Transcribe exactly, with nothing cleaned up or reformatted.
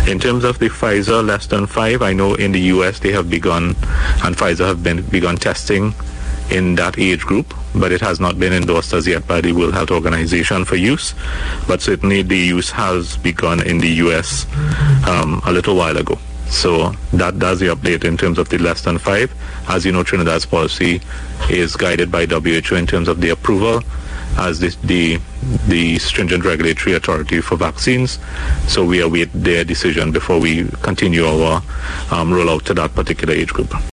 In terms of the Pfizer less than five, I know in the U S they have begun, and Pfizer have been begun testing in that age group, but it has not been endorsed as yet by the World Health Organization for use. But certainly the use has begun in the U S um, a little while ago. So that does the update in terms of the less than five. As you know, Trinidad's policy is guided by W H O in terms of the approval as the, the the stringent regulatory authority for vaccines. So we await their decision before we continue our um, rollout to that particular age group.